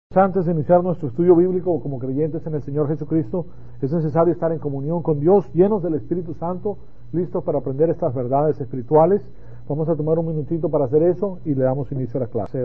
Antes de iniciar nuestro estudio bíblico como creyentes en el Señor Jesucristo, es necesario estar en comunión con Dios, llenos del Espíritu Santo, listos para aprender estas verdades espirituales. Vamos a tomar un minutito para hacer eso y le damos inicio a la clase.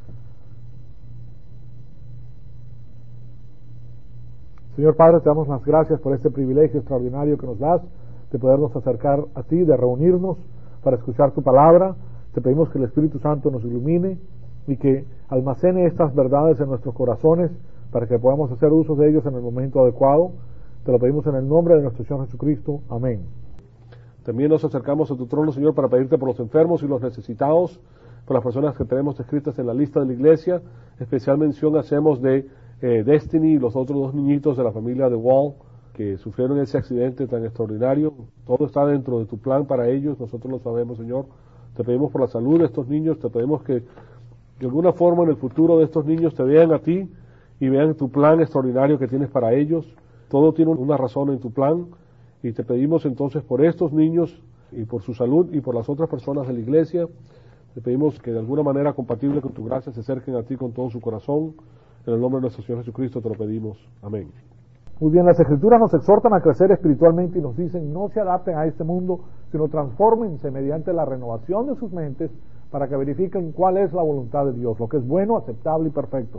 Señor Padre, te damos las gracias por este privilegio extraordinario que nos das de podernos acercar a ti, de reunirnos para escuchar tu palabra. Te pedimos que el Espíritu Santo nos ilumine y que almacene estas verdades en nuestros corazones para que podamos hacer uso de ellos en el momento adecuado. Te lo pedimos en el nombre de nuestro Señor Jesucristo. Amén. También nos acercamos a tu trono, Señor, para pedirte por los enfermos y los necesitados, por las personas que tenemos escritas en la lista de la iglesia. Especial mención hacemos de Destiny y los otros dos niñitos de la familia de Wall que sufrieron ese accidente tan extraordinario. Todo está dentro de tu plan para ellos, nosotros lo sabemos, Señor. Te pedimos por la salud de estos niños, te pedimos que de alguna forma en el futuro de estos niños te vean a ti y vean tu plan extraordinario que tienes para ellos. Todo tiene una razón en tu plan y te pedimos entonces por estos niños y por su salud y por las otras personas de la iglesia. Te pedimos que de alguna manera compatible con tu gracia se acerquen a ti con todo su corazón. En el nombre de nuestro Señor Jesucristo te lo pedimos. Amén. Muy bien, las Escrituras nos exhortan a crecer espiritualmente y nos dicen no se adapten a este mundo, sino transfórmense mediante la renovación de sus mentes para que verifiquen cuál es la voluntad de Dios, lo que es bueno, aceptable y perfecto.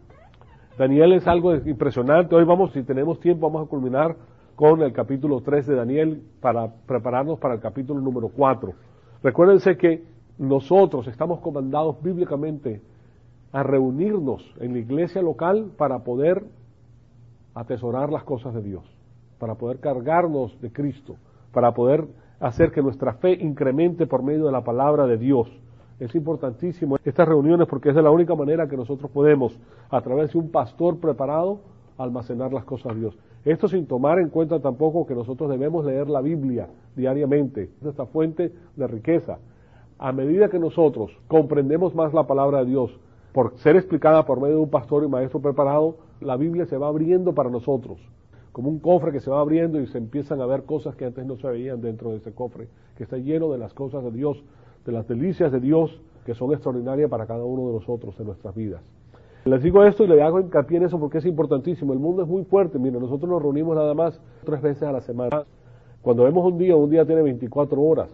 Daniel es algo impresionante. Hoy si tenemos tiempo, vamos a culminar con el capítulo 3 de Daniel para prepararnos para el capítulo número 4. Recuérdense que nosotros estamos comandados bíblicamente a reunirnos en la iglesia local para poder atesorar las cosas de Dios, para poder cargarnos de Cristo, para poder hacer que nuestra fe incremente por medio de la palabra de Dios. Es importantísimo estas reuniones porque es de la única manera que nosotros podemos, a través de un pastor preparado, almacenar las cosas de Dios. Esto sin tomar en cuenta tampoco que nosotros debemos leer la Biblia diariamente, es nuestra fuente de riqueza. A medida que nosotros comprendemos más la palabra de Dios, por ser explicada por medio de un pastor y maestro preparado, la Biblia se va abriendo para nosotros, como un cofre que se va abriendo y se empiezan a ver cosas que antes no se veían dentro de ese cofre, que está lleno de las cosas de Dios, de las delicias de Dios que son extraordinarias para cada uno de nosotros en nuestras vidas. Les digo esto y le hago hincapié en eso porque es importantísimo. El mundo es muy fuerte. Miren, nosotros nos reunimos nada más 3 veces a la semana. Cuando vemos un día tiene 24 horas.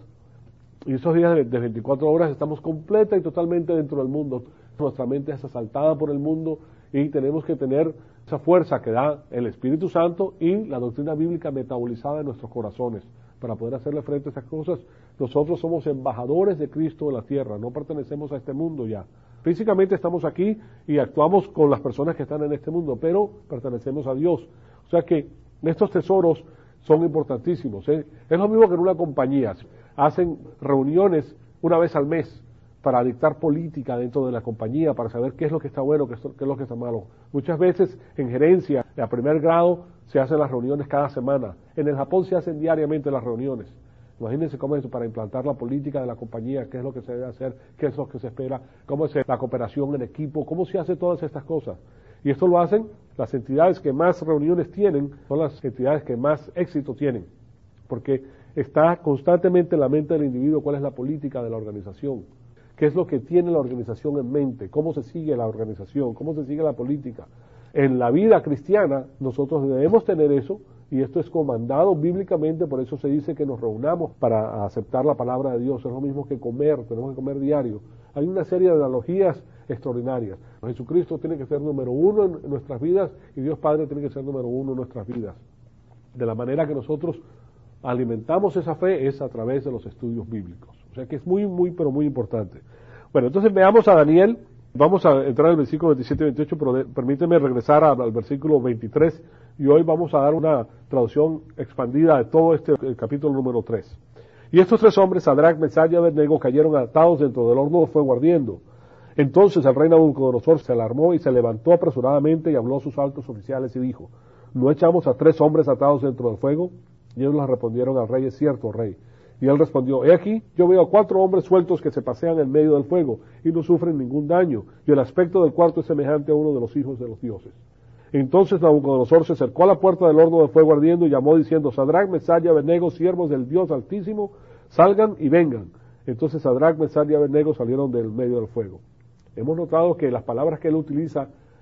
Y esos días de 24 horas estamos completa y totalmente dentro del mundo. Nuestra mente es asaltada por el mundo y tenemos que tener esa fuerza que da el Espíritu Santo y la doctrina bíblica metabolizada en nuestros corazones. Para poder hacerle frente a esas cosas, nosotros somos embajadores de Cristo en la tierra, no pertenecemos a este mundo ya. Físicamente estamos aquí y actuamos con las personas que están en este mundo, pero pertenecemos a Dios. O sea que estos tesoros son importantísimos. Es lo mismo que en una compañía. Hacen reuniones una vez al mes para dictar política dentro de la compañía, para saber qué es lo que está bueno, qué es lo que está malo. Muchas veces en gerencia, a primer grado, se hacen las reuniones cada semana. En el Japón se hacen diariamente las reuniones. Imagínense cómo es eso, para implantar la política de la compañía, qué es lo que se debe hacer, qué es lo que se espera, cómo es la cooperación en equipo, cómo se hace todas estas cosas. Y esto lo hacen las entidades que más reuniones tienen, son las entidades que más éxito tienen, porque está constantemente en la mente del individuo cuál es la política de la organización, qué es lo que tiene la organización en mente, cómo se sigue la organización, cómo se sigue la política. En la vida cristiana nosotros debemos tener eso, y esto es comandado bíblicamente, por eso se dice que nos reunamos para aceptar la palabra de Dios. Es lo mismo que comer, tenemos que comer diario. Hay una serie de analogías extraordinarias. Jesucristo tiene que ser número 1 en nuestras vidas y Dios Padre tiene que ser número 1 en nuestras vidas. De la manera que nosotros alimentamos esa fe es a través de los estudios bíblicos. O sea que es pero muy importante. Bueno, entonces veamos a Daniel. Vamos a entrar en el versículo 27 y 28, pero permíteme regresar al versículo 23 y hoy vamos a dar una traducción expandida de todo el capítulo número 3. Y estos 3 hombres, Sadrac, Mesach y Abednego, cayeron atados dentro del horno de fuego ardiendo. Entonces el rey Nabucodonosor se alarmó y se levantó apresuradamente y habló a sus altos oficiales y dijo: ¿no echamos a 3 hombres atados dentro del fuego? Y ellos les respondieron al rey: es cierto, rey. Y él respondió: he aquí, yo veo a 4 hombres sueltos que se pasean en medio del fuego y no sufren ningún daño, y el aspecto del cuarto es semejante a uno de los hijos de los dioses. Entonces Nabucodonosor se acercó a la puerta del horno de fuego ardiendo y llamó diciendo: Sadrac, Mesach y Abednego, siervos del Dios Altísimo, salgan y vengan. Entonces Sadrac, Mesach y Abednego salieron del medio del fuego. Hemos notado que las palabras que él utiliza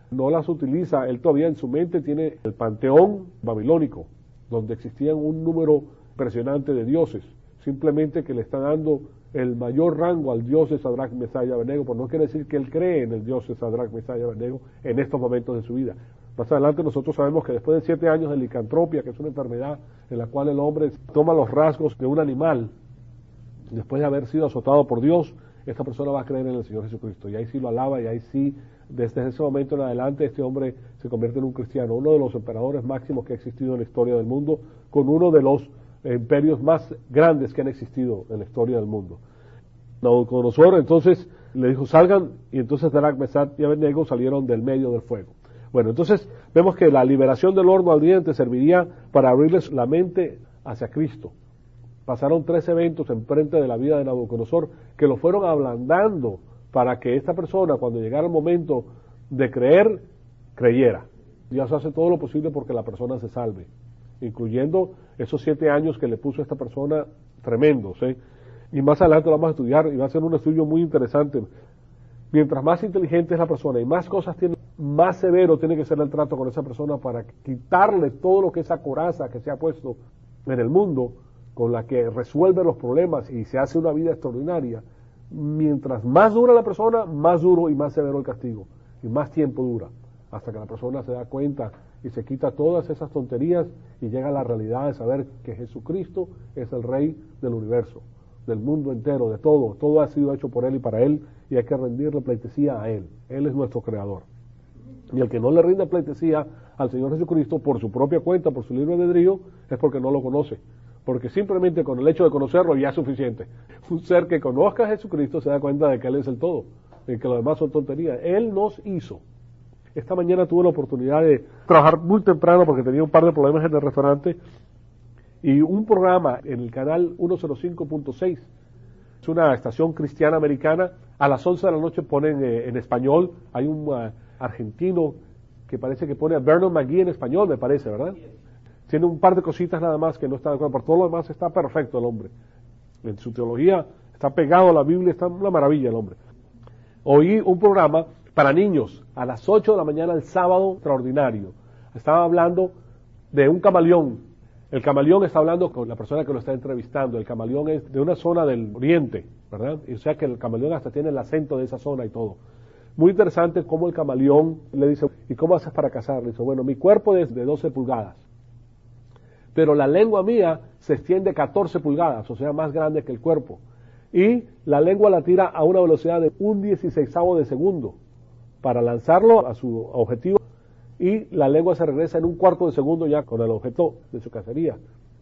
no las utiliza. Él todavía en su mente tiene el panteón babilónico, donde existían un número impresionante de dioses, simplemente que le está dando el mayor rango al dios de Sadrach, Mesach y Abednego, pues no quiere decir que él cree en el dios de Sadrach, Mesach y Abednego en estos momentos de su vida. Más adelante nosotros sabemos que después de 7 años de licantropia, que es una enfermedad en la cual el hombre toma los rasgos de un animal, después de haber sido azotado por Dios, esta persona va a creer en el Señor Jesucristo, y ahí sí lo alaba, y ahí sí, desde ese momento en adelante, este hombre se convierte en un cristiano, uno de los emperadores máximos que ha existido en la historia del mundo, con uno de los imperios más grandes que han existido en la historia del mundo. Nabucodonosor entonces le dijo, salgan, y entonces Sadrach, Mesach y Abednego salieron del medio del fuego. Bueno, entonces vemos que la liberación del horno ardiente serviría para abrirles la mente hacia Cristo. Pasaron 3 eventos en frente de la vida de Nabucodonosor que lo fueron ablandando para que esta persona, cuando llegara el momento de creer, creyera. Dios hace todo lo posible porque la persona se salve, incluyendo esos 7 años que le puso a esta persona tremendos, ¿eh? Y más adelante lo vamos a estudiar y va a ser un estudio muy interesante. Mientras más inteligente es la persona y más cosas tiene, más severo tiene que ser el trato con esa persona para quitarle todo lo que esa coraza que se ha puesto en el mundo, con la que resuelve los problemas y se hace una vida extraordinaria. Mientras más dura la persona, más duro y más severo el castigo, y más tiempo dura, hasta que la persona se da cuenta y se quita todas esas tonterías y llega a la realidad de saber que Jesucristo es el Rey del universo, del mundo entero, de todo. Todo ha sido hecho por Él y para Él, y hay que rendirle pleitesía a Él. Él es nuestro Creador. Y el que no le rinde pleitesía al Señor Jesucristo por su propia cuenta, por su libre albedrío, es porque no lo conoce. Porque simplemente con el hecho de conocerlo ya es suficiente. Un ser que conozca a Jesucristo se da cuenta de que Él es el todo, y que lo demás son tonterías. Él nos hizo. Esta mañana tuve la oportunidad de trabajar muy temprano porque tenía un par de problemas en el restaurante, y un programa en el canal 105.6, es una estación cristiana americana, a las 11 de la noche ponen en español. Hay un argentino que parece que pone a Vernon McGee en español, me parece, ¿verdad? Tiene un par de cositas nada más que no está de acuerdo, por todo lo demás está perfecto el hombre. En su teología está pegado a la Biblia, está una maravilla el hombre. Oí un programa para niños a las 8 de la mañana el sábado extraordinario. Estaba hablando de un camaleón. El camaleón está hablando con la persona que lo está entrevistando. El camaleón es de una zona del oriente, ¿verdad? Y o sea que el camaleón hasta tiene el acento de esa zona y todo. Muy interesante cómo el camaleón le dice, ¿y cómo haces para cazar? Le dice, bueno, mi cuerpo es de 12 pulgadas, pero la lengua mía se extiende 14 pulgadas, o sea, más grande que el cuerpo. Y la lengua la tira a una velocidad de 1/16 de segundo para lanzarlo a su objetivo, y la lengua se regresa en 1/4 de segundo ya con el objeto de su cacería.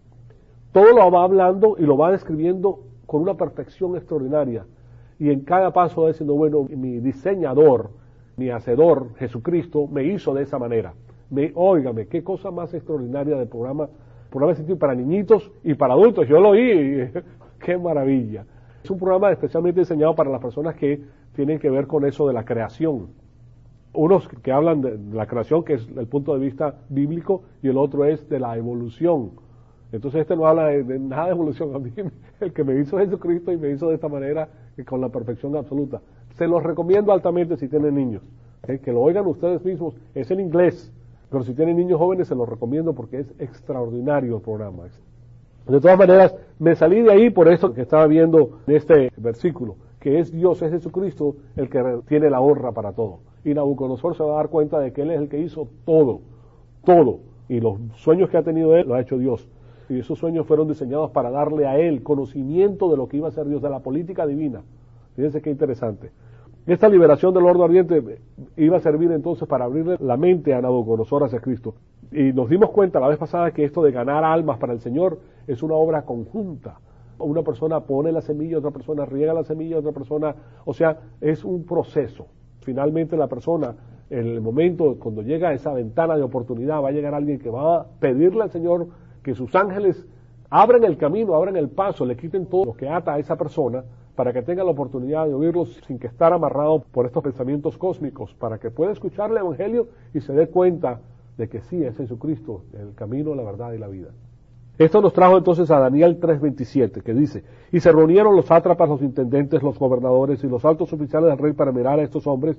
Todo lo va hablando y lo va describiendo con una perfección extraordinaria. Y en cada paso va diciendo, bueno, mi diseñador, mi hacedor, Jesucristo, me hizo de esa manera. Óigame, qué cosa más extraordinaria de programa de sentido para niñitos y para adultos. Yo lo oí, qué maravilla. Es un programa especialmente diseñado para las personas que tienen que ver con eso de la creación. Unos que hablan de la creación, que es el punto de vista bíblico, y el otro es de la evolución. Entonces este no habla de nada de evolución. A mí, el que me hizo Jesucristo y me hizo de esta manera, con la perfección absoluta. Se los recomiendo altamente si tienen niños, que lo oigan ustedes mismos. Es en inglés, pero si tienen niños jóvenes se los recomiendo porque es extraordinario el programa. De todas maneras, me salí de ahí por esto que estaba viendo en este versículo, que es Dios, es Jesucristo el que tiene la honra para todo. Y Nabucodonosor se va a dar cuenta de que Él es el que hizo todo, todo. Y los sueños que ha tenido Él, lo ha hecho Dios. Y esos sueños fueron diseñados para darle a Él conocimiento de lo que iba a ser Dios, de la política divina. Fíjense qué interesante. Esta liberación del horno ardiente iba a servir entonces para abrirle la mente a Nabucodonosor hacia Cristo. Y nos dimos cuenta la vez pasada que esto de ganar almas para el Señor es una obra conjunta. Una persona pone la semilla, otra persona riega la semilla, otra persona, o sea, es un proceso. Finalmente la persona, en el momento cuando llega a esa ventana de oportunidad, va a llegar alguien que va a pedirle al Señor que sus ángeles abran el camino, abran el paso, le quiten todo lo que ata a esa persona, para que tenga la oportunidad de oírlos sin que estar amarrado por estos pensamientos cósmicos, para que pueda escuchar el Evangelio y se dé cuenta de que sí, es Jesucristo, el camino, la verdad y la vida. Esto nos trajo entonces a Daniel 3:27, que dice, y se reunieron los sátrapas, los intendentes, los gobernadores y los altos oficiales del rey para mirar a estos hombres,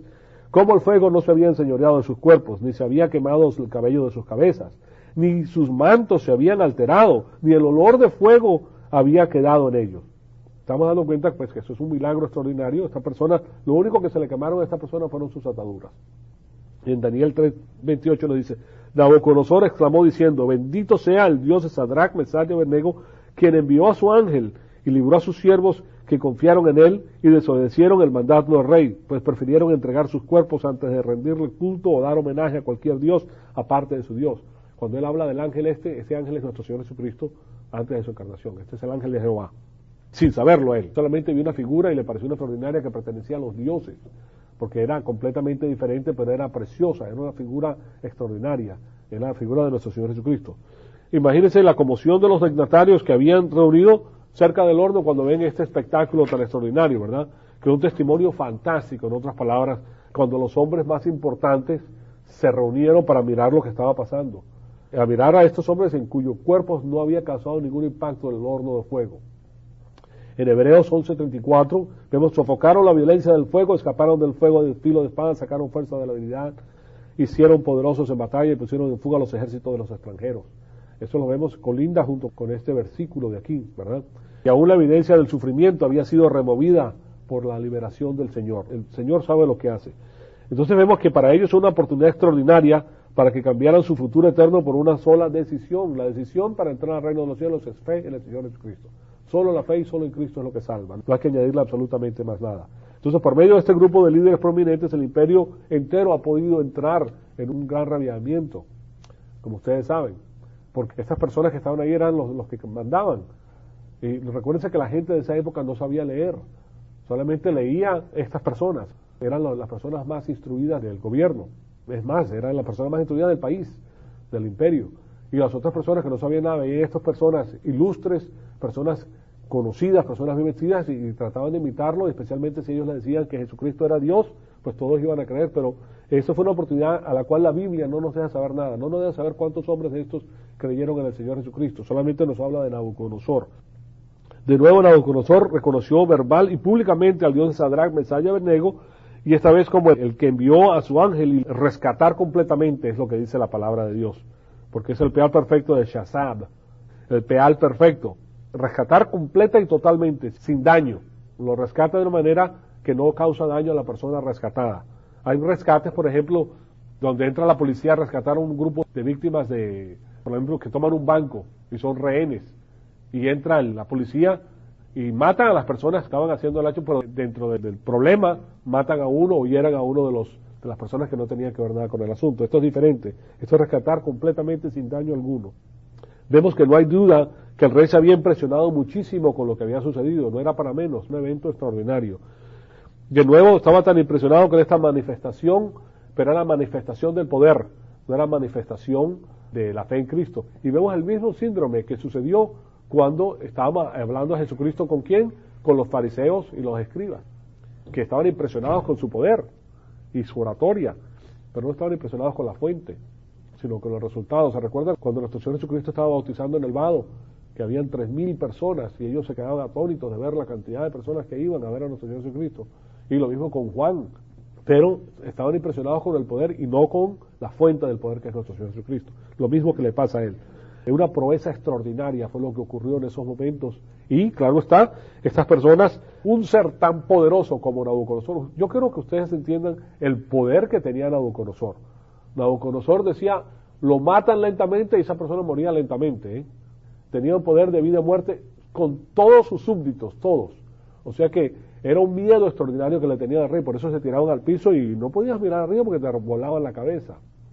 Como el fuego no se había enseñoreado de sus cuerpos, ni se había quemado el cabello de sus cabezas, ni sus mantos se habían alterado, ni el olor de fuego había quedado en ellos. Estamos dando cuenta pues que eso es un milagro extraordinario. Esta persona, lo único que se le quemaron a esta persona fueron sus ataduras. Y en Daniel 3:28 nos dice, Nabucodonosor exclamó diciendo, bendito sea el Dios de Sadrach, Mesach y Abednego, quien envió a su ángel y libró a sus siervos que confiaron en él y desobedecieron el mandato del rey, pues prefirieron entregar sus cuerpos antes de rendirle culto o dar homenaje a cualquier Dios aparte de su Dios. Cuando él habla del ángel ese ángel es nuestro Señor Jesucristo antes de su encarnación. Este es el ángel de Jehová. Sin saberlo él. Solamente vio una figura y le pareció una extraordinaria que pertenecía a los dioses, porque era completamente diferente, pero era preciosa, era una figura extraordinaria, era la figura de nuestro Señor Jesucristo. Imagínense la conmoción de los dignatarios que habían reunido cerca del horno cuando ven este espectáculo tan extraordinario, ¿verdad? Que es un testimonio fantástico, en otras palabras, cuando los hombres más importantes se reunieron para mirar lo que estaba pasando, a mirar a estos hombres en cuyos cuerpos no había causado ningún impacto del horno de fuego. En Hebreos 11:34 vemos, sofocaron la violencia del fuego, escaparon del fuego del filo de espada, sacaron fuerza de la debilidad, hicieron poderosos en batalla y pusieron en fuga a los ejércitos de los extranjeros. Eso lo vemos colinda junto con este versículo de aquí, ¿verdad? Y aún la evidencia del sufrimiento había sido removida por la liberación del Señor. El Señor sabe lo que hace. Entonces vemos que para ellos es una oportunidad extraordinaria para que cambiaran su futuro eterno por una sola decisión. La decisión para entrar al reino de los cielos es fe en el Señor Jesucristo. Solo la fe y solo en Cristo es lo que salva. No hay que añadirle absolutamente más nada. Entonces, por medio de este grupo de líderes prominentes, el imperio entero ha podido entrar en un gran rabiamiento, como ustedes saben, porque estas personas que estaban ahí eran los que mandaban. Y recuérdense que la gente de esa época no sabía leer, solamente leía estas personas. Eran las personas más instruidas del gobierno. Es más, eran las personas más instruidas del país, del imperio. Y las otras personas que no sabían nada, veían estas personas ilustres, personas conocidas, personas bien vestidas, y trataban de imitarlo, especialmente si ellos le decían que Jesucristo era Dios, pues todos iban a creer. Pero eso fue una oportunidad a la cual la Biblia no nos deja saber nada, no nos deja saber cuántos hombres de estos creyeron en el Señor Jesucristo, solamente nos habla de Nabucodonosor. De nuevo Nabucodonosor reconoció verbal y públicamente al Dios de Sadrach, Mesach y Abednego, y esta vez como el que envió a su ángel y rescatar completamente, es lo que dice la palabra de Dios, porque es el peal perfecto de Shazab, el peal perfecto, rescatar completa y totalmente, sin daño, lo rescata de una manera que no causa daño a la persona rescatada. Hay rescates, por ejemplo, donde entra la policía a rescatar a un grupo de víctimas de, por ejemplo, que toman un banco y son rehenes, y entra la policía y matan a las personas que estaban haciendo el hecho, pero dentro del problema matan a uno o hieran a uno de las personas que no tenían que ver nada con el asunto. Esto es diferente, esto es rescatar completamente sin daño alguno. Vemos que no hay duda que el rey se había impresionado muchísimo con lo que había sucedido, no era para menos, un evento extraordinario. De nuevo estaba tan impresionado con esta manifestación, pero era la manifestación del poder, no era manifestación de la fe en Cristo. Y vemos el mismo síndrome que sucedió cuando estábamos hablando de Jesucristo, ¿con quién? Con los fariseos y los escribas, que estaban impresionados con su poder y su oratoria, pero no estaban impresionados con la fuente, sino con los resultados. ¿Se recuerdan cuando nuestro Señor Jesucristo estaba bautizando en el vado, que habían 3,000 personas y ellos se quedaban atónitos de ver la cantidad de personas que iban a ver a nuestro Señor Jesucristo? Y lo mismo con Juan, pero estaban impresionados con el poder y no con la fuente del poder que es nuestro Señor Jesucristo. Lo mismo que le pasa a él. Una proeza extraordinaria fue lo que ocurrió en esos momentos. Y, claro está, estas personas, un ser tan poderoso como Nabucodonosor, yo quiero que ustedes entiendan el poder que tenía Nabucodonosor. Nabucodonosor decía, lo matan lentamente y esa persona moría lentamente. Tenía un poder de vida y muerte con todos sus súbditos, todos. O sea que era un miedo extraordinario que le tenía al rey, por eso se tiraban al piso y no podías mirar arriba porque te volaban la cabeza.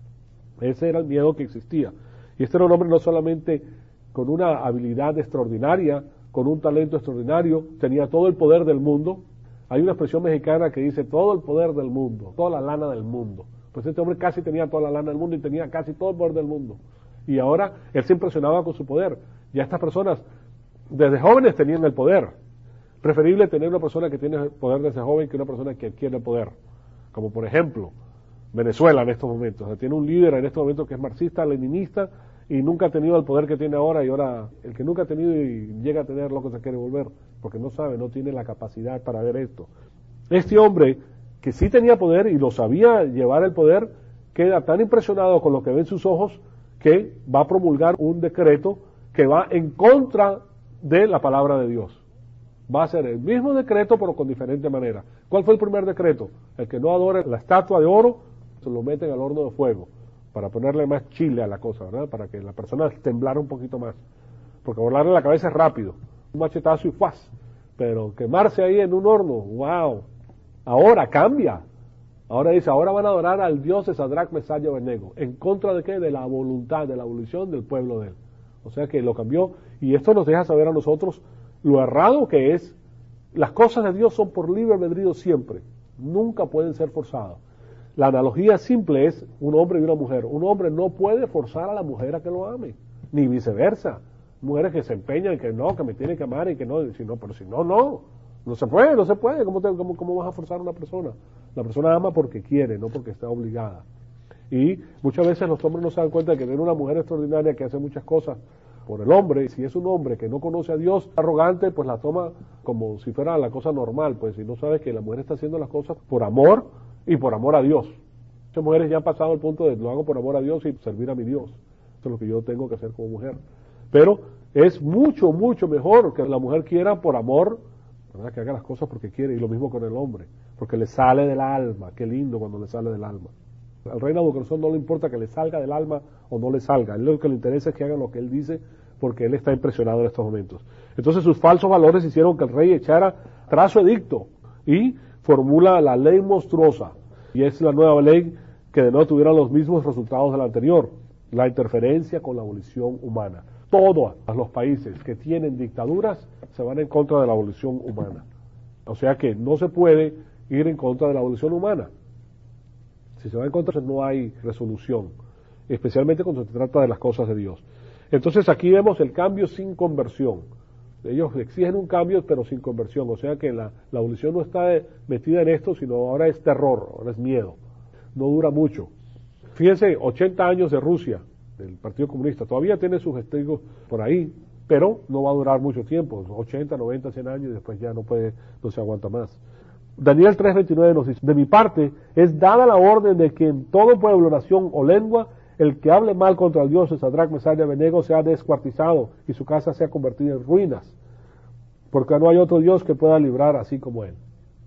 Ese era el miedo que existía. Y este era un hombre no solamente con una habilidad extraordinaria, con un talento extraordinario, tenía todo el poder del mundo. Hay una expresión mexicana que dice todo el poder del mundo, toda la lana del mundo. Pues este hombre casi tenía toda la lana del mundo y tenía casi todo el poder del mundo. Y ahora él se impresionaba con su poder. Ya estas personas, desde jóvenes tenían el poder. Preferible tener una persona que tiene el poder desde joven que una persona que adquiere el poder. Como por ejemplo, Venezuela en estos momentos. O sea, tiene un líder en estos momentos que es marxista, leninista, y nunca ha tenido el poder que tiene ahora, y ahora el que nunca ha tenido y llega a tener lo que se quiere volver, porque no sabe, no tiene la capacidad para ver esto. Este hombre que sí tenía poder y lo sabía llevar el poder, queda tan impresionado con lo que ven sus ojos que va a promulgar un decreto que va en contra de la palabra de Dios. Va a ser el mismo decreto pero con diferente manera. ¿Cuál fue el primer decreto? El que no adore la estatua de oro, se lo meten al horno de fuego, para ponerle más chile a la cosa, ¿verdad? Para que la persona temblara un poquito más. Porque volarle la cabeza es rápido, un machetazo y ¡fuas! Pero quemarse ahí en un horno, ¡wow! Ahora cambia. Ahora dice, ahora van a adorar al Dios de Sadrach, Mesach y Abednego. ¿En contra de qué? De la voluntad, de la evolución del pueblo de él. O sea que lo cambió. Y esto nos deja saber a nosotros lo errado que es. Las cosas de Dios son por libre albedrío siempre. Nunca pueden ser forzadas. La analogía simple es un hombre y una mujer. Un hombre no puede forzar a la mujer a que lo ame. Ni viceversa. Mujeres que se empeñan que no, que me tienen que amar y que no. Pero si no, no. No se puede, no se puede. ¿Cómo vas a forzar a una persona? La persona ama porque quiere, no porque está obligada. Y muchas veces los hombres no se dan cuenta de que tiene una mujer extraordinaria que hace muchas cosas por el hombre, y si es un hombre que no conoce a Dios, arrogante, pues la toma como si fuera la cosa normal, pues si no sabe que la mujer está haciendo las cosas por amor y por amor a Dios. Muchas mujeres ya han pasado el punto de lo hago por amor a Dios y servir a mi Dios. Eso es lo que yo tengo que hacer como mujer. Pero es mucho, mucho mejor que la mujer quiera por amor, ¿verdad? Que haga las cosas porque quiere, y lo mismo con el hombre, porque le sale del alma. Qué lindo cuando le sale del alma. Al rey Nabucodonosor no le importa que le salga del alma o no le salga. A él lo que le interesa es que hagan lo que él dice, porque él está impresionado en estos momentos. Entonces sus falsos valores hicieron que el rey echara tras su edicto y formula la ley monstruosa. Y es la nueva ley que de nuevo tuviera los mismos resultados de la anterior. La interferencia con la abolición humana. Todos los países que tienen dictaduras se van en contra de la abolición humana. O sea que no se puede ir en contra de la abolición humana. Si se va en contra, no hay resolución, especialmente cuando se trata de las cosas de Dios. Entonces aquí vemos el cambio sin conversión. Ellos exigen un cambio, pero sin conversión. O sea que la abolición no está metida en esto, sino ahora es terror, ahora es miedo. No dura mucho. Fíjense, 80 años de Rusia, del Partido Comunista, todavía tiene sus testigos por ahí, pero no va a durar mucho tiempo, 80, 90, 100 años y después ya no se aguanta más. Daniel 3:29 nos dice, de mi parte es dada la orden de que en todo pueblo, nación o lengua, el que hable mal contra el Dios de Sadrach, Mesach y Abednego sea descuartizado y su casa sea convertida en ruinas, porque no hay otro Dios que pueda librar así como él.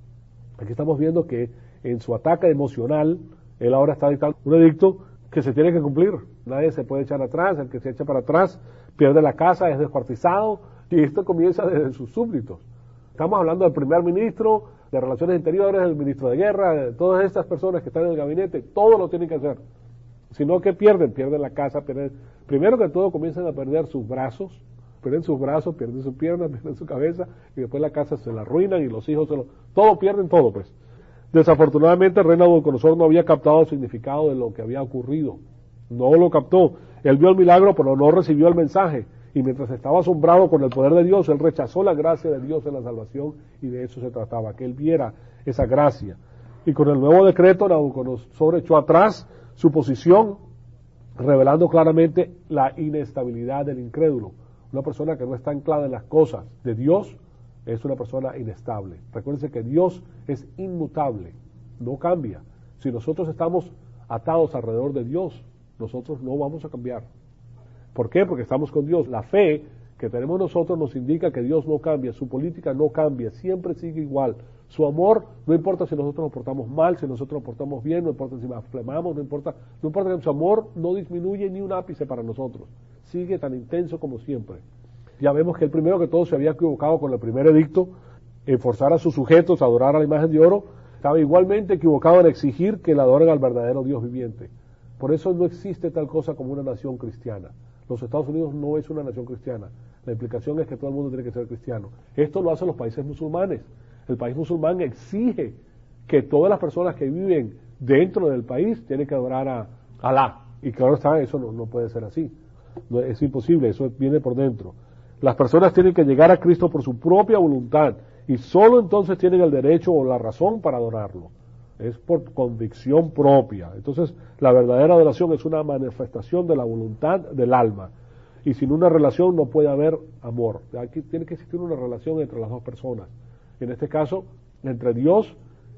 Aquí estamos viendo que en su ataque emocional, él ahora está dictando un edicto que se tiene que cumplir. Nadie se puede echar atrás, el que se echa para atrás pierde la casa, es descuartizado, y esto comienza desde sus súbditos. Estamos hablando del primer ministro, de Relaciones Interiores, del ministro de Guerra, de todas estas personas que están en el gabinete, todo lo tienen que hacer. Si no, ¿qué pierden? Pierden la casa, primero que todo comienzan a perder sus brazos, pierden sus piernas, pierden su cabeza, y después la casa se la arruinan y los hijos pierden todo pues. Desafortunadamente el rey Nabucodonosor no había captado el significado de lo que había ocurrido. No lo captó. Él vio el milagro, pero no recibió el mensaje. Y mientras estaba asombrado con el poder de Dios, él rechazó la gracia de Dios en la salvación, y de eso se trataba, que él viera esa gracia. Y con el nuevo decreto, Nabucodonosor echó atrás su posición, revelando claramente la inestabilidad del incrédulo. Una persona que no está anclada en las cosas de Dios es una persona inestable. Recuérdense que Dios es inmutable, no cambia. Si nosotros estamos atados alrededor de Dios, nosotros no vamos a cambiar. ¿Por qué? Porque estamos con Dios. La fe que tenemos nosotros nos indica que Dios no cambia, su política no cambia, siempre sigue igual. Su amor, no importa si nosotros nos portamos mal, si nosotros nos portamos bien, no importa si blasfemamos, no importa que su amor no disminuye ni un ápice para nosotros. Sigue tan intenso como siempre. Ya vemos que el primero que todo se había equivocado con el primer edicto, en forzar a sus sujetos a adorar a la imagen de oro, estaba igualmente equivocado en exigir que le adoren al verdadero Dios viviente. Por eso no existe tal cosa como una nación cristiana. Los Estados Unidos no es una nación cristiana. La implicación es que todo el mundo tiene que ser cristiano. Esto lo hacen los países musulmanes. El país musulmán exige que todas las personas que viven dentro del país tienen que adorar a Alá. Y claro está, eso no puede ser así. No, es imposible, eso viene por dentro. Las personas tienen que llegar a Cristo por su propia voluntad, y solo entonces tienen el derecho o la razón para adorarlo. Es por convicción propia. Entonces, la verdadera adoración es una manifestación de la voluntad del alma. Y sin una relación no puede haber amor. Aquí tiene que existir una relación entre las dos personas. En este caso, entre Dios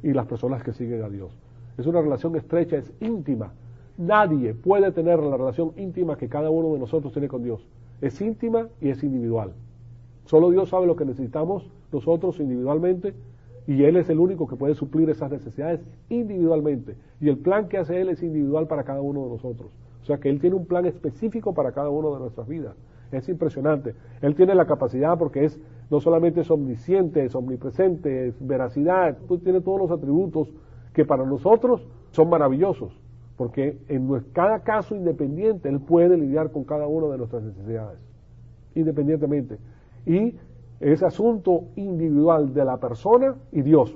y las personas que siguen a Dios. Es una relación estrecha, es íntima. Nadie puede tener la relación íntima que cada uno de nosotros tiene con Dios. Es íntima y es individual. Solo Dios sabe lo que necesitamos nosotros individualmente, y Él es el único que puede suplir esas necesidades individualmente. Y el plan que hace Él es individual para cada uno de nosotros. O sea que Él tiene un plan específico para cada uno de nuestras vidas. Es impresionante. Él tiene la capacidad porque no solamente es omnisciente, es omnipresente, es veracidad, tiene todos los atributos que para nosotros son maravillosos. Porque en cada caso independiente Él puede lidiar con cada una de nuestras necesidades, independientemente. Y es asunto individual de la persona y Dios.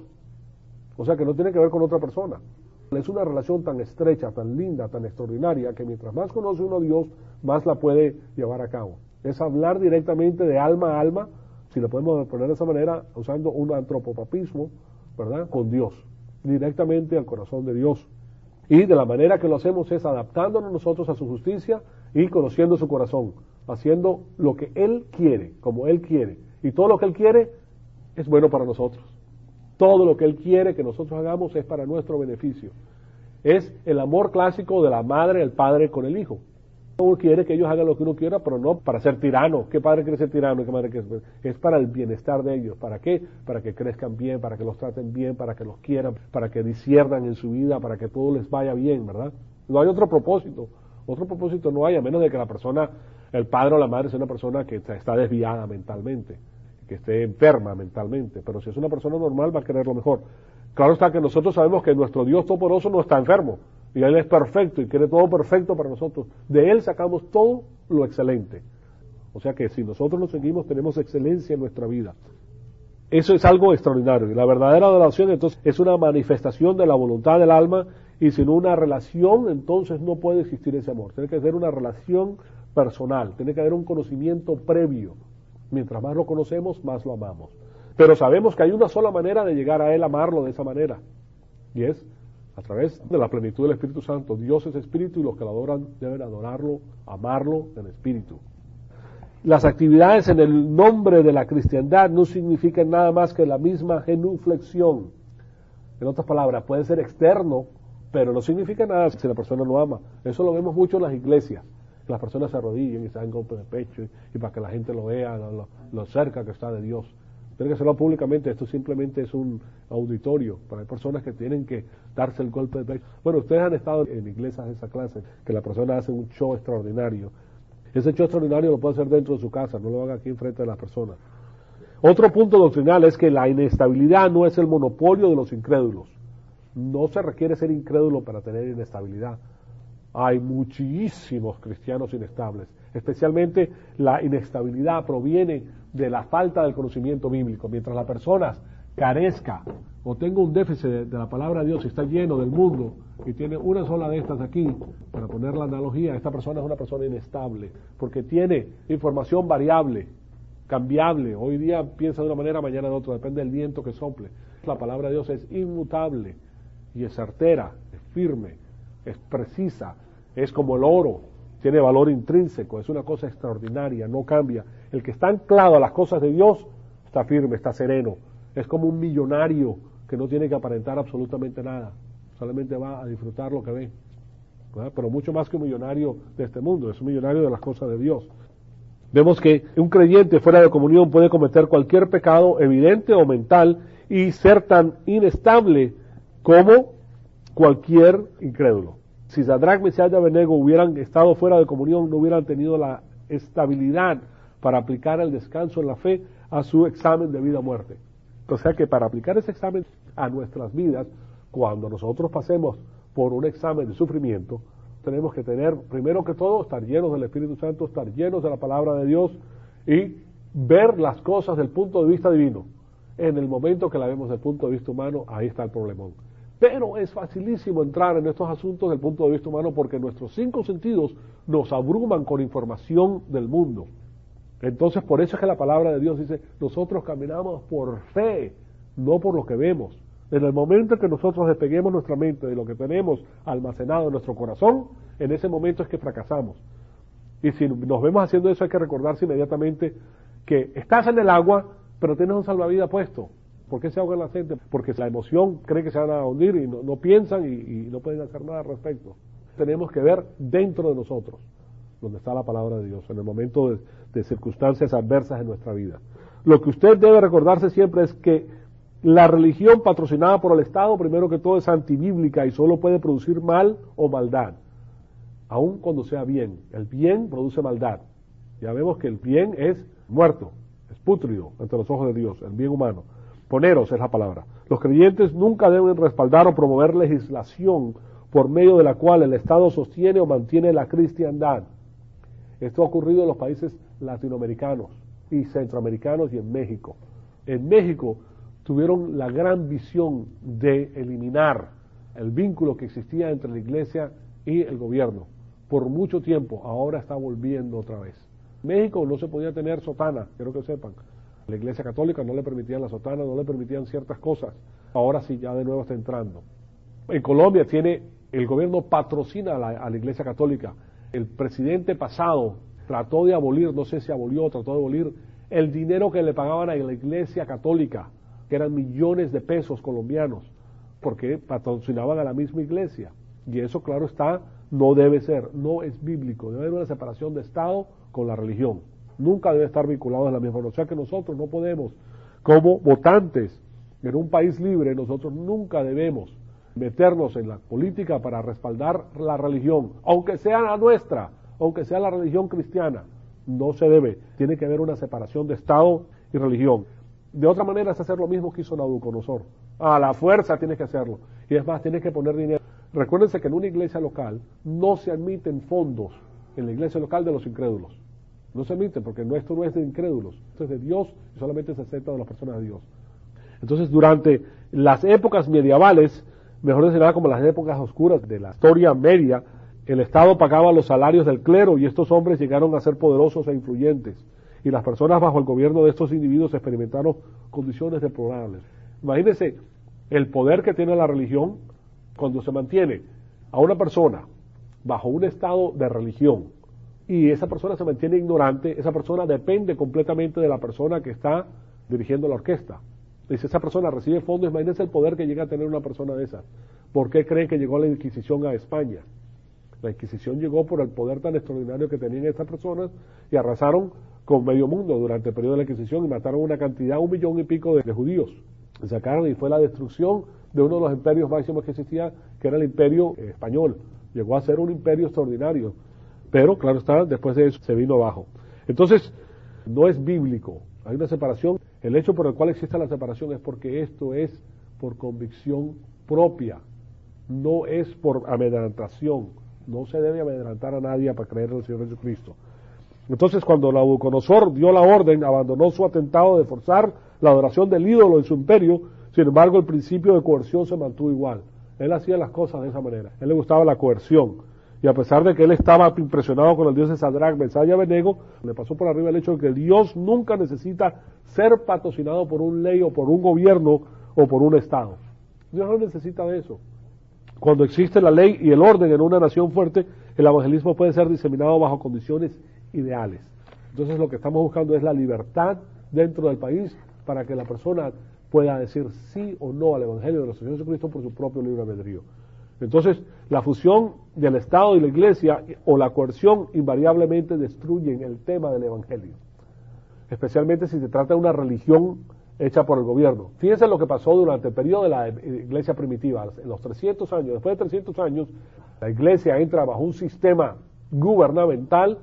O sea que no tiene que ver con otra persona. Es una relación tan estrecha, tan linda, tan extraordinaria, que mientras más conoce uno a Dios, más la puede llevar a cabo. Es hablar directamente de alma a alma, si lo podemos poner de esa manera, usando un antropopapismo, ¿verdad?, con Dios, directamente al corazón de Dios. Y de la manera que lo hacemos es adaptándonos nosotros a su justicia y conociendo su corazón, haciendo lo que Él quiere, como Él quiere. Y todo lo que Él quiere es bueno para nosotros. Todo lo que Él quiere que nosotros hagamos es para nuestro beneficio. Es el amor clásico de la madre, el padre con el hijo. Uno quiere que ellos hagan lo que uno quiera, pero no para ser tirano. ¿Qué padre quiere ser tirano? ¿Qué madre quiere ser? Es para el bienestar de ellos. ¿Para qué? Para que crezcan bien, para que los traten bien, para que los quieran, para que disciernan en su vida, para que todo les vaya bien, ¿verdad? No hay otro propósito. Otro propósito no hay, a menos de que la persona, el padre o la madre, sea una persona que está desviada mentalmente, que esté enferma mentalmente. Pero si es una persona normal, va a querer lo mejor. Claro está que nosotros sabemos que nuestro Dios Todopoderoso no está enfermo. Y Él es perfecto y quiere todo perfecto para nosotros. De Él sacamos todo lo excelente. O sea que si nosotros lo seguimos, tenemos excelencia en nuestra vida. Eso es algo extraordinario. Y la verdadera adoración, entonces, es una manifestación de la voluntad del alma, y sin una relación, entonces no puede existir ese amor. Tiene que ser una relación personal. Tiene que haber un conocimiento previo. Mientras más lo conocemos, más lo amamos. Pero sabemos que hay una sola manera de llegar a Él, amarlo de esa manera. Y es a través de la plenitud del Espíritu Santo. Dios es Espíritu y los que lo adoran deben adorarlo, amarlo en Espíritu. Las actividades en el nombre de la cristiandad no significan nada más que la misma genuflexión. En otras palabras, puede ser externo, pero no significa nada si la persona no ama. Eso lo vemos mucho en las iglesias. Las personas se arrodillan y se dan golpes de pecho y para que la gente lo vea, lo cerca que está de Dios. Tiene que hacerlo públicamente. Esto simplemente es un auditorio para personas que tienen que darse el golpe de pecho. Bueno, ustedes han estado en iglesias de esa clase, que la persona hace un show extraordinario. Ese show extraordinario lo puede hacer dentro de su casa, no lo haga aquí enfrente de las personas. Otro punto doctrinal es que la inestabilidad no es el monopolio de los incrédulos. No se requiere ser incrédulo para tener inestabilidad. Hay muchísimos cristianos inestables. Especialmente la inestabilidad proviene de la falta del conocimiento bíblico. Mientras la persona carezca o tenga un déficit de la palabra de Dios y está lleno del mundo y tiene una sola de estas aquí, para poner la analogía, esta persona es una persona inestable porque tiene información variable, cambiable. Hoy día piensa de una manera, mañana de otra, depende del viento que sople. La palabra de Dios es inmutable y es certera, es firme, es precisa, es como el oro, tiene valor intrínseco, es una cosa extraordinaria, no cambia. El que está anclado a las cosas de Dios está firme, está sereno. Es como un millonario que no tiene que aparentar absolutamente nada, solamente va a disfrutar lo que ve, ¿verdad? Pero mucho más que un millonario de este mundo, es un millonario de las cosas de Dios. Vemos que un creyente fuera de comunión puede cometer cualquier pecado evidente o mental y ser tan inestable como cualquier incrédulo. Si Sadrach, Mesías y Abednego hubieran estado fuera de comunión, no hubieran tenido la estabilidad para aplicar el descanso en la fe a su examen de vida o muerte. O sea que para aplicar ese examen a nuestras vidas, cuando nosotros pasemos por un examen de sufrimiento, tenemos que tener, primero que todo, estar llenos del Espíritu Santo, estar llenos de la palabra de Dios y ver las cosas del punto de vista divino. En el momento que la vemos del punto de vista humano, ahí está el problemón. Pero es facilísimo entrar en estos asuntos del punto de vista humano porque nuestros 5 sentidos nos abruman con información del mundo. Entonces, por eso es que la palabra de Dios dice, nosotros caminamos por fe, no por lo que vemos. En el momento en que nosotros despeguemos nuestra mente de lo que tenemos almacenado en nuestro corazón, en ese momento es que fracasamos. Y si nos vemos haciendo eso, hay que recordarse inmediatamente que estás en el agua, pero tienes un salvavidas puesto. ¿Por qué se ahogan la gente? Porque la emoción cree que se van a hundir y no piensan y no pueden hacer nada al respecto. Tenemos que ver dentro de nosotros, donde está la palabra de Dios, en el momento de circunstancias adversas en nuestra vida. Lo que usted debe recordarse siempre es que la religión patrocinada por el Estado, primero que todo, es antibíblica y solo puede producir mal o maldad, aun cuando sea bien. El bien produce maldad. Ya vemos que el bien es muerto, es pútrido ante los ojos de Dios, el bien humano. Poneros es la palabra. Los creyentes nunca deben respaldar o promover legislación por medio de la cual el Estado sostiene o mantiene la cristiandad. Esto ha ocurrido en los países latinoamericanos y centroamericanos y en México. En México tuvieron la gran visión de eliminar el vínculo que existía entre la iglesia y el gobierno. Por mucho tiempo, ahora está volviendo otra vez. En México no se podía tener sotana, quiero que sepan. La iglesia católica no le permitían la sotana, no le permitían ciertas cosas. Ahora sí, ya de nuevo está entrando. En Colombia el gobierno patrocina a la iglesia católica. El presidente pasado trató de abolir, no sé si abolió, trató de abolir el dinero que le pagaban a la iglesia católica, que eran millones de pesos colombianos, porque patrocinaban a la misma iglesia. Y eso, claro está, no debe ser, no es bíblico. Debe haber una separación de Estado con la religión. Nunca debe estar vinculado a la misma. O sea que nosotros no podemos, como votantes en un país libre, nosotros nunca debemos meternos en la política para respaldar la religión, aunque sea la nuestra, aunque sea la religión cristiana. No se debe. Tiene que haber una separación de Estado y religión. De otra manera es hacer lo mismo que hizo Nabucodonosor. A la fuerza tienes que hacerlo. Y es más, tienes que poner dinero. Recuérdense que en una iglesia local no se admiten fondos en la iglesia local de los incrédulos. No se admiten porque esto no es de incrédulos. Esto es de Dios y solamente se acepta de las personas de Dios. Entonces, durante las épocas medievales, mejor decir nada, como las épocas oscuras de la historia media, el Estado pagaba los salarios del clero y estos hombres llegaron a ser poderosos e influyentes. Y las personas bajo el gobierno de estos individuos experimentaron condiciones deplorables. Imagínense el poder que tiene la religión cuando se mantiene a una persona bajo un estado de religión y esa persona se mantiene ignorante. Esa persona depende completamente de la persona que está dirigiendo la orquesta. Y si esa persona recibe fondos, imagínense el poder que llega a tener una persona de esa. ¿Por qué creen que llegó la Inquisición a España? La Inquisición llegó por el poder tan extraordinario que tenían estas personas y arrasaron con medio mundo durante el periodo de la Inquisición y mataron una cantidad, 1 millón y pico de judíos. Se sacaron y fue la destrucción de uno de los imperios máximos que existía, que era el imperio español. Llegó a ser un imperio extraordinario. Pero, claro está, después de eso se vino abajo. Entonces, no es bíblico. Hay una separación. El hecho por el cual existe la separación es porque esto es por convicción propia. No es por amedrentación. No se debe amedrentar a nadie para creer en el Señor Jesucristo. Entonces, cuando Nabucodonosor dio la orden, abandonó su atentado de forzar la adoración del ídolo en su imperio. Sin embargo, el principio de coerción se mantuvo igual. Él hacía las cosas de esa manera. A él le gustaba la coerción. Y a pesar de que él estaba impresionado con el Dios de Sadrach, Mesach y Abednego, le pasó por arriba el hecho de que Dios nunca necesita ser patrocinado por una ley o por un gobierno o por un Estado. Dios no necesita de eso. Cuando existe la ley y el orden en una nación fuerte, el evangelismo puede ser diseminado bajo condiciones ideales. Entonces lo que estamos buscando es la libertad dentro del país para que la persona pueda decir sí o no al evangelio de nuestro Señor Jesucristo por su propio libre albedrío. Entonces, la fusión del Estado y la Iglesia o la coerción invariablemente destruyen el tema del evangelio, especialmente si se trata de una religión hecha por el gobierno. Fíjense lo que pasó durante el periodo de la Iglesia primitiva, en los 300 años. Después de 300 años, la Iglesia entra bajo un sistema gubernamental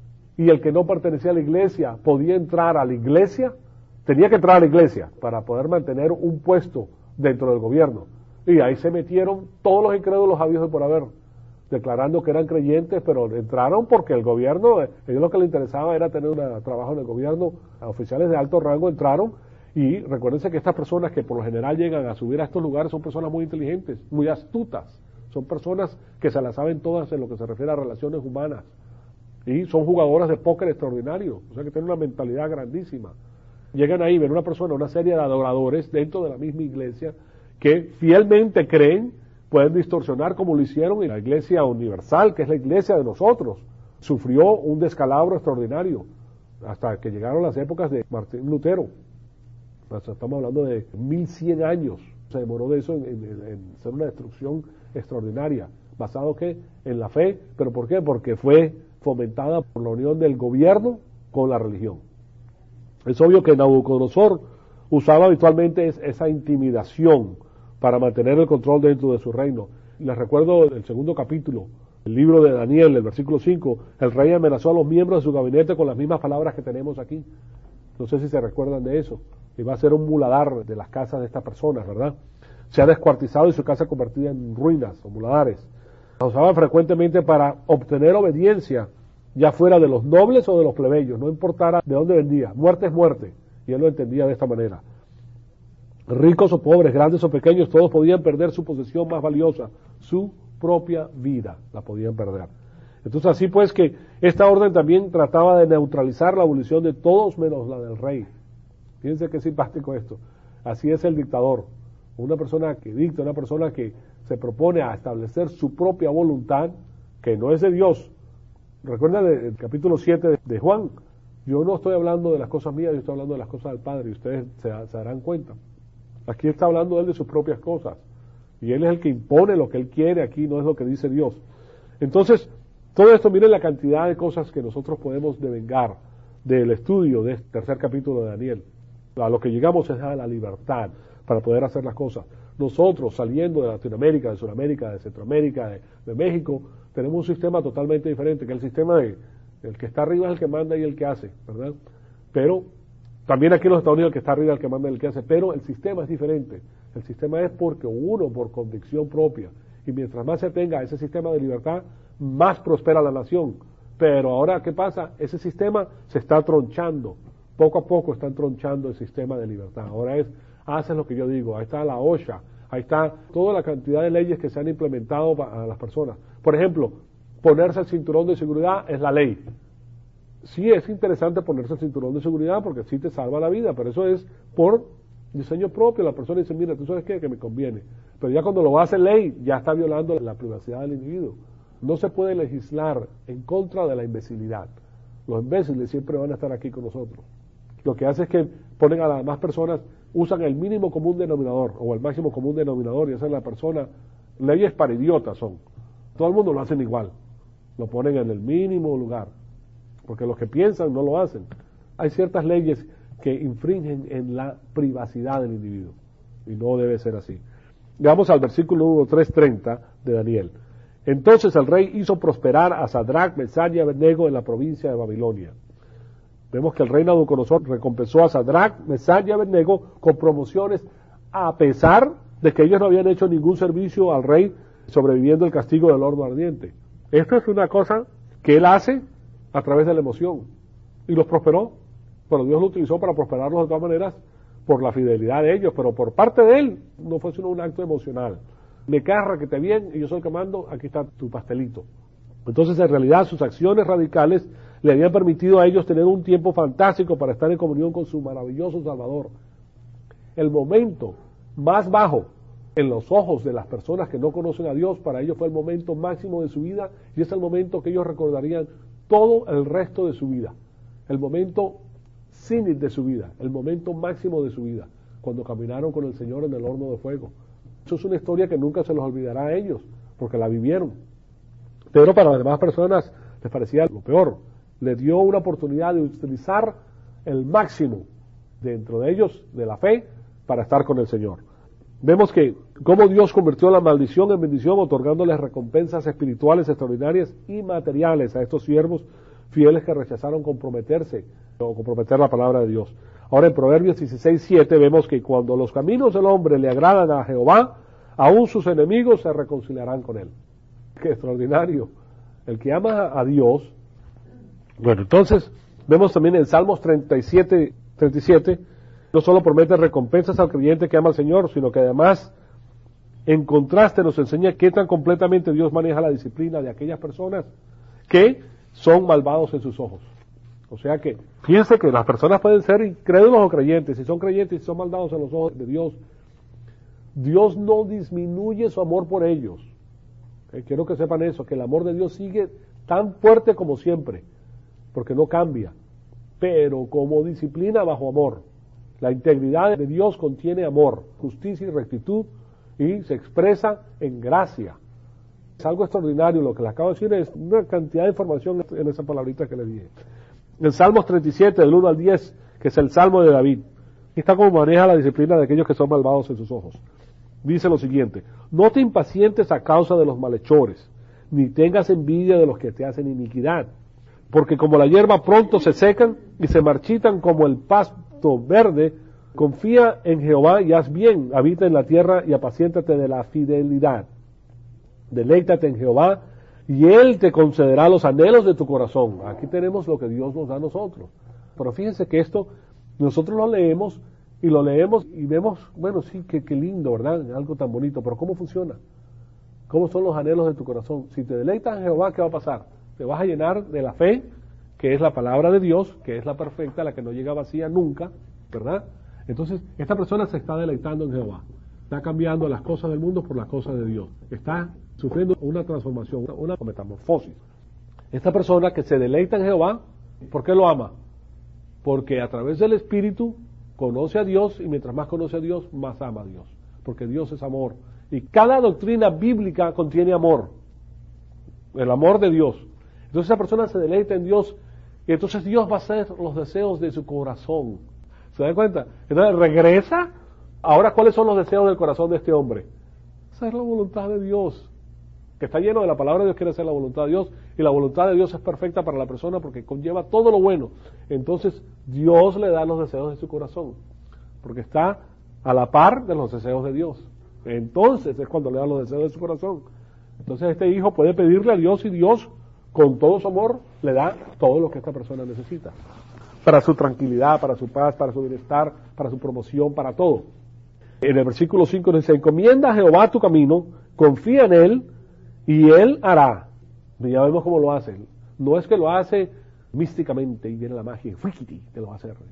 y el que no pertenecía a la Iglesia podía entrar a la Iglesia, tenía que entrar a la Iglesia para poder mantener un puesto dentro del gobierno. Y ahí se metieron todos los incrédulos habidos por haber, declarando que eran creyentes, pero entraron porque el gobierno, ellos lo que les interesaba era tener un trabajo en el gobierno. Oficiales de alto rango entraron, y recuérdense que estas personas que por lo general llegan a subir a estos lugares son personas muy inteligentes, muy astutas, son personas que se las saben todas en lo que se refiere a relaciones humanas, y son jugadoras de póker extraordinario, o sea que tienen una mentalidad grandísima. Llegan ahí, ven una persona, una serie de adoradores dentro de la misma iglesia, que fielmente creen, pueden distorsionar como lo hicieron en la Iglesia Universal, que es la iglesia de nosotros. Sufrió un descalabro extraordinario, hasta que llegaron las épocas de Martín Lutero. O sea, estamos hablando de 1100 años. Se demoró de eso en ser una destrucción extraordinaria. ¿Basado qué? En la fe. ¿Pero por qué? Porque fue fomentada por la unión del gobierno con la religión. Es obvio que Nabucodonosor usaba habitualmente esa intimidación para mantener el control dentro de su reino. Les recuerdo el segundo capítulo, el libro de Daniel, el versículo 5, el rey amenazó a los miembros de su gabinete con las mismas palabras que tenemos aquí. No sé si se recuerdan de eso. Y va a ser un muladar de las casas de estas personas, ¿verdad? Se ha descuartizado y su casa convertida en ruinas o muladares. La usaban frecuentemente para obtener obediencia, ya fuera de los nobles o de los plebeyos, no importara de dónde vendía. Muerte es muerte. Y él lo entendía de esta manera. Ricos o pobres, grandes o pequeños, todos podían perder su posesión más valiosa, su propia vida, la podían perder. Entonces así pues que esta orden también trataba de neutralizar la abolición de todos menos la del rey. Fíjense qué simpático esto. Así es el dictador. Una persona que dicta, una persona que se propone a establecer su propia voluntad, que no es de Dios. Recuerda el capítulo 7 de Juan. Yo no estoy hablando de las cosas mías, yo estoy hablando de las cosas del Padre, y ustedes se darán cuenta. Aquí está hablando él de sus propias cosas. Y él es el que impone lo que él quiere, aquí no es lo que dice Dios. Entonces, todo esto, miren la cantidad de cosas que nosotros podemos devengar del estudio de este tercer capítulo de Daniel. A lo que llegamos es a la libertad para poder hacer las cosas. Nosotros, saliendo de Latinoamérica, de Sudamérica, de Centroamérica, de México, tenemos un sistema totalmente diferente, que el sistema de el que está arriba es el que manda y el que hace, ¿verdad? Pero también aquí en los Estados Unidos el que está arriba es el que manda y el que hace, pero el sistema es diferente. El sistema es porque uno, por convicción propia, y mientras más se tenga ese sistema de libertad, más prospera la nación. Pero ahora, ¿qué pasa? Ese sistema se está tronchando. Poco a poco están tronchando el sistema de libertad. Ahora hacen lo que yo digo, ahí está la OSHA, ahí está toda la cantidad de leyes que se han implementado a las personas. Por ejemplo, ponerse el cinturón de seguridad es la ley. Sí es interesante ponerse el cinturón de seguridad porque sí te salva la vida, pero eso es por diseño propio. La persona dice, mira, ¿tú sabes qué? Que me conviene. Pero ya cuando lo hace ley, ya está violando la privacidad del individuo. No se puede legislar en contra de la imbecilidad. Los imbéciles siempre van a estar aquí con nosotros. Lo que hace es que ponen a las demás personas, usan el mínimo común denominador o el máximo común denominador, y esa es la persona. Leyes para idiotas son. Todo el mundo lo hacen igual. Lo ponen en el mínimo lugar. Porque los que piensan no lo hacen. Hay ciertas leyes que infringen en la privacidad del individuo. Y no debe ser así. Vamos al versículo 3:30 de Daniel. Entonces el rey hizo prosperar a Sadrach, Mesach y Abednego en la provincia de Babilonia. Vemos que el rey Nabucodonosor recompensó a Sadrach, Mesach y Abednego con promociones, a pesar de que ellos no habían hecho ningún servicio al rey, sobreviviendo el castigo del horno ardiente. Esto es una cosa que él hace a través de la emoción, y los prosperó, pero Dios lo utilizó para prosperarlos de todas maneras por la fidelidad de ellos, pero por parte de él no fue sino un acto emocional. Me carga que te bien y yo soy el que mando, aquí está tu pastelito. Entonces en realidad sus acciones radicales le habían permitido a ellos tener un tiempo fantástico para estar en comunión con su maravilloso Salvador. El momento más bajo en los ojos de las personas que no conocen a Dios, para ellos fue el momento máximo de su vida, y es el momento que ellos recordarían todo el resto de su vida. El momento cenit de su vida, el momento máximo de su vida, cuando caminaron con el Señor en el horno de fuego. Eso es una historia que nunca se los olvidará a ellos, porque la vivieron. Pero para las demás personas les parecía lo peor. Les dio una oportunidad de utilizar el máximo dentro de ellos, de la fe, para estar con el Señor. Vemos que cómo Dios convirtió la maldición en bendición, otorgándoles recompensas espirituales extraordinarias y materiales a estos siervos fieles que rechazaron comprometerse o comprometer la palabra de Dios. Ahora en Proverbios 16:7 vemos que cuando los caminos del hombre le agradan a Jehová, aún sus enemigos se reconciliarán con él. Qué extraordinario. El que ama a Dios. Bueno, entonces vemos también en Salmos 37, no solo promete recompensas al creyente que ama al Señor, sino que además, en contraste, nos enseña qué tan completamente Dios maneja la disciplina de aquellas personas que son malvados en sus ojos. O sea que, fíjense que las personas pueden ser incrédulos o creyentes. Si son creyentes y son malvados en los ojos de Dios, Dios no disminuye su amor por ellos. Quiero que sepan eso, que el amor de Dios sigue tan fuerte como siempre, porque no cambia, pero como disciplina bajo amor. La integridad de Dios contiene amor, justicia y rectitud y se expresa en gracia. Es algo extraordinario lo que le acabo de decir, es una cantidad de información en esa palabrita que le dije. En Salmos 37, del 1 al 10, que es el Salmo de David, está como maneja la disciplina de aquellos que son malvados en sus ojos. Dice lo siguiente: no te impacientes a causa de los malhechores, ni tengas envidia de los que te hacen iniquidad, porque como la hierba pronto se secan y se marchitan como el pasto verde. Confía en Jehová y haz bien, habita en la tierra y apaciéntate de la fidelidad. Deleítate en Jehová y Él te concederá los anhelos de tu corazón. Aquí tenemos lo que Dios nos da a nosotros. Pero fíjense que esto, nosotros lo leemos y vemos, bueno, sí, qué lindo, ¿verdad? Algo tan bonito, pero ¿cómo funciona? ¿Cómo son los anhelos de tu corazón? Si te deleitas en Jehová, ¿qué va a pasar? Te vas a llenar de la fe, que es la palabra de Dios, que es la perfecta, la que no llega vacía nunca, ¿verdad? Entonces, esta persona se está deleitando en Jehová. Está cambiando las cosas del mundo por las cosas de Dios. Está sufriendo una transformación, una metamorfosis. Esta persona que se deleita en Jehová, ¿por qué lo ama? Porque a través del Espíritu conoce a Dios y mientras más conoce a Dios, más ama a Dios. Porque Dios es amor. Y cada doctrina bíblica contiene amor. El amor de Dios. Entonces esa persona se deleita en Dios y entonces Dios va a hacer los deseos de su corazón. ¿Se dan cuenta? Entonces regresa. Ahora, ¿cuáles son los deseos del corazón de este hombre? Hacer la voluntad de Dios. Que está lleno de la palabra de Dios, quiere hacer la voluntad de Dios. Y la voluntad de Dios es perfecta para la persona porque conlleva todo lo bueno. Entonces, Dios le da los deseos de su corazón. Porque está a la par de los deseos de Dios. Entonces es cuando le da los deseos de su corazón. Entonces este hijo puede pedirle a Dios y Dios, con todo su amor, le da todo lo que esta persona necesita. Para su tranquilidad, para su paz, para su bienestar, para su promoción, para todo. En el versículo 5 dice: encomienda a Jehová tu camino, confía en Él, y Él hará. Y ya vemos cómo lo hace. No es que lo hace místicamente y viene la magia, ¡fuikiti!, que lo va a hacer.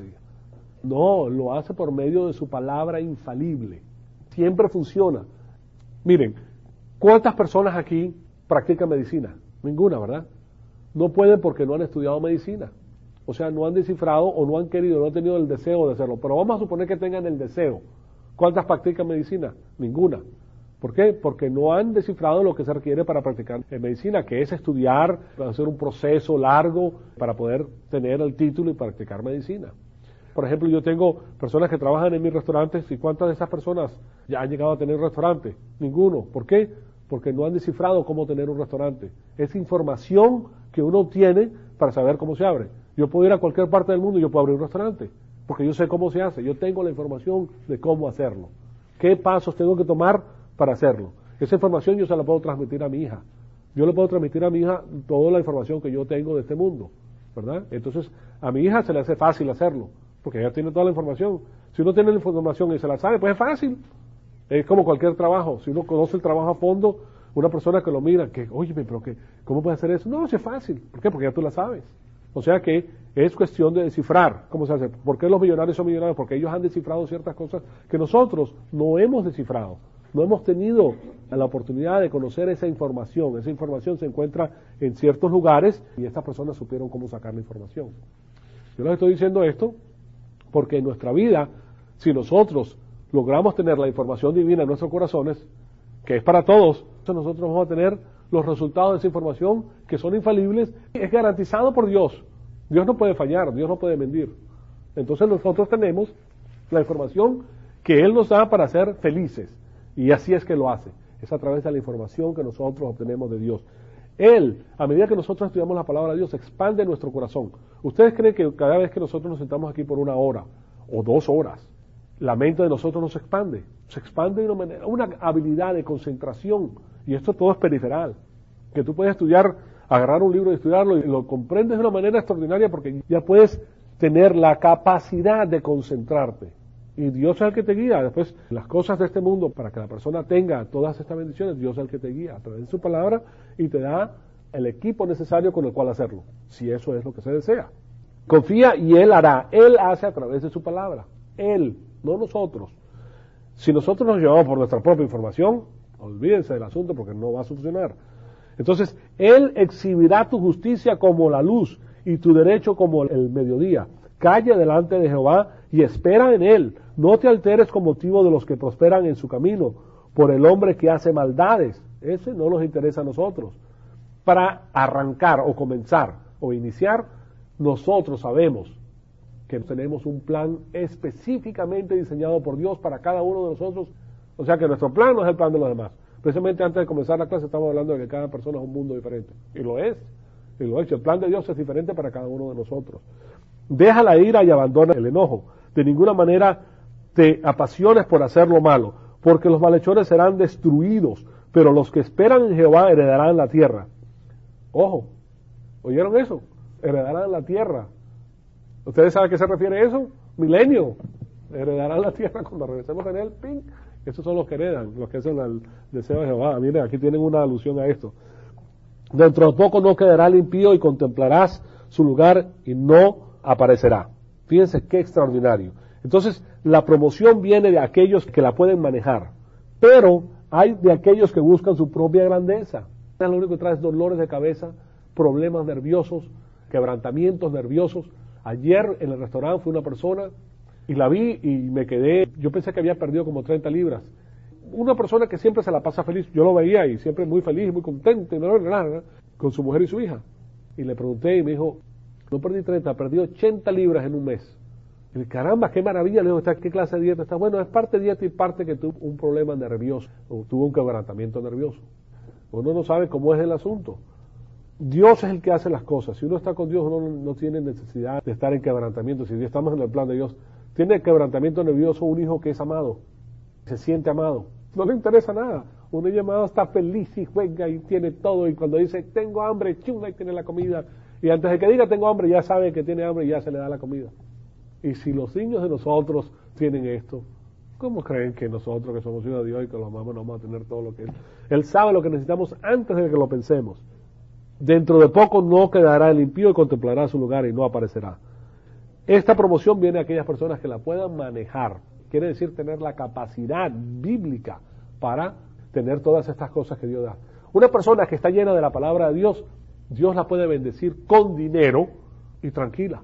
No, lo hace por medio de su palabra infalible. Siempre funciona. Miren, ¿cuántas personas aquí practican medicina? Ninguna, ¿verdad? No pueden porque no han estudiado medicina. O sea, no han descifrado o no han querido, no han tenido el deseo de hacerlo. Pero vamos a suponer que tengan el deseo. ¿Cuántas practican medicina? Ninguna. ¿Por qué? Porque no han descifrado lo que se requiere para practicar medicina, que es estudiar, hacer un proceso largo para poder tener el título y practicar medicina. Por ejemplo, yo tengo personas que trabajan en mis restaurantes, y ¿cuántas de esas personas ya han llegado a tener restaurante? Ninguno. ¿Por qué? Porque no han descifrado cómo tener un restaurante. Es información que uno tiene para saber cómo se abre. Yo puedo ir a cualquier parte del mundo y yo puedo abrir un restaurante, porque yo sé cómo se hace, yo tengo la información de cómo hacerlo. ¿Qué pasos tengo que tomar para hacerlo? Esa información yo se la puedo transmitir a mi hija. Yo le puedo transmitir a mi hija toda la información que yo tengo de este mundo, ¿verdad? Entonces, a mi hija se le hace fácil hacerlo, porque ella tiene toda la información. Si uno tiene la información y se la sabe, pues es fácil. Es como cualquier trabajo. Si uno conoce el trabajo a fondo, una persona que lo mira, que, oye, pero ¿cómo puede hacer eso? No, es fácil. ¿Por qué? Porque ya tú la sabes. O sea que es cuestión de descifrar cómo se hace. ¿Por qué los millonarios son millonarios? Porque ellos han descifrado ciertas cosas que nosotros no hemos descifrado. No hemos tenido la oportunidad de conocer esa información. Esa información se encuentra en ciertos lugares y estas personas supieron cómo sacar la información. Yo les estoy diciendo esto porque en nuestra vida, si nosotros logramos tener la información divina en nuestros corazones, que es para todos, entonces nosotros vamos a tener los resultados de esa información que son infalibles, es garantizado por Dios. Dios no puede fallar, Dios no puede mentir. Entonces nosotros tenemos la información que Él nos da para ser felices. Y así es que lo hace. Es a través de la información que nosotros obtenemos de Dios. Él, a medida que nosotros estudiamos la palabra de Dios, expande nuestro corazón. ¿Ustedes creen que cada vez que nosotros nos sentamos aquí por 1 hora o 2 horas, la mente de nosotros no se expande? Se expande de una habilidad de concentración. Y esto todo es periferal. Que tú puedes estudiar, agarrar un libro y estudiarlo y lo comprendes de una manera extraordinaria porque ya puedes tener la capacidad de concentrarte. Y Dios es el que te guía. Después, las cosas de este mundo, para que la persona tenga todas estas bendiciones, Dios es el que te guía a través de su palabra y te da el equipo necesario con el cual hacerlo, si eso es lo que se desea. Confía y Él hará. Él hace a través de su palabra. Él, no nosotros. Si nosotros nos llevamos por nuestra propia información, olvídense del asunto porque no va a funcionar. Entonces, Él exhibirá tu justicia como la luz y tu derecho como el mediodía. Calla delante de Jehová y espera en él. No te alteres con motivo de los que prosperan en su camino, por el hombre que hace maldades. Ese no nos interesa a nosotros. Para arrancar o comenzar o iniciar, nosotros sabemos que tenemos un plan específicamente diseñado por Dios para cada uno de nosotros. O sea que nuestro plan no es el plan de los demás. Precisamente antes de comenzar la clase estamos hablando de que cada persona es un mundo diferente. Y lo es. Y lo es. El plan de Dios es diferente para cada uno de nosotros. Deja la ira y abandona el enojo. De ninguna manera te apasiones por hacer lo malo, porque los malhechores serán destruidos, pero los que esperan en Jehová heredarán la tierra. Ojo, ¿oyeron eso? Heredarán la tierra. ¿Ustedes saben a qué se refiere eso? Milenio. Heredarán la tierra cuando regresemos en él. ¡Ping! Esos son los que heredan, los que hacen el deseo de Jehová. Miren, aquí tienen una alusión a esto. Dentro de poco no quedará el impío y contemplarás su lugar y no aparecerá. Fíjense qué extraordinario. Entonces, la promoción viene de aquellos que la pueden manejar, pero hay de aquellos que buscan su propia grandeza. Lo único que trae es dolores de cabeza, problemas nerviosos, quebrantamientos nerviosos. Ayer en el restaurante fue una persona y la vi y me quedé, yo pensé que había perdido como 30 libras. Una persona que siempre se la pasa feliz, yo lo veía y siempre muy feliz, muy contento, con su mujer y su hija. Y le pregunté y me dijo, no perdí 30, perdí 80 libras en un mes. Y le dije, caramba, qué maravilla. Le digo, ¿qué clase de dieta está? Bueno, es parte dieta y parte que tuvo un problema nervioso, o tuvo un quebrantamiento nervioso. Uno no sabe cómo es el asunto. Dios es el que hace las cosas. Si uno está con Dios, uno no tiene necesidad de estar en quebrantamiento. Si estamos en el plan de Dios, tiene quebrantamiento nervioso un hijo que es amado, se siente amado. No le interesa nada. Un niño amado está feliz y juega y tiene todo. Y cuando dice, tengo hambre, chunga, y tiene la comida. Y antes de que diga tengo hambre, ya sabe que tiene hambre y ya se le da la comida. Y si los niños de nosotros tienen esto, ¿cómo creen que nosotros que somos hijos de Dios y que los amamos no vamos a tener todo lo que Él sabe lo que necesitamos antes de que lo pensemos? Dentro de poco no quedará el impío y contemplará su lugar y no aparecerá. Esta promoción viene a aquellas personas que la puedan manejar. Quiere decir tener la capacidad bíblica para tener todas estas cosas que Dios da. Una persona que está llena de la palabra de Dios, Dios la puede bendecir con dinero y tranquila.